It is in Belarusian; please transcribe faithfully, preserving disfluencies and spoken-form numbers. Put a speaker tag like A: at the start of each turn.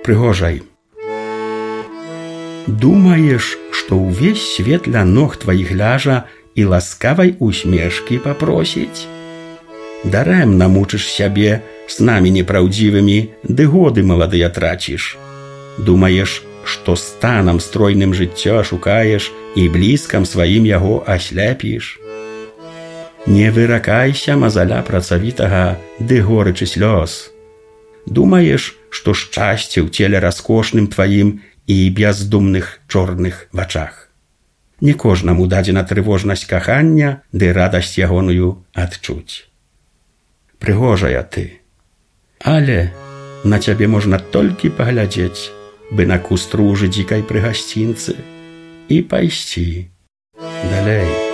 A: прыгожай. Думаеш, што ўвесь свет ля ног тваіх ляжа і ласкавай усмешкі папросіць? Дарэмна мучыш сябе снамі непраўдзівымі, ды годы маладыя трачыш. Думаеш, што станам стройным жыццё шукаеш і блізкам сваім яго асляпіш? Не выракайся мазаля працавітага, ды горычы слёз. Думаеш, што шчасце ў целе раскошным тваім і бяздумных чорных вачах. Не кожнаму дадзена трывожнасць кахання ды радасць ягоную адчуць. Прыгожая ты, але на цябе можна толькі паглядзець, бы на кустружы дзікай пры гасцінцы і пайсці далей.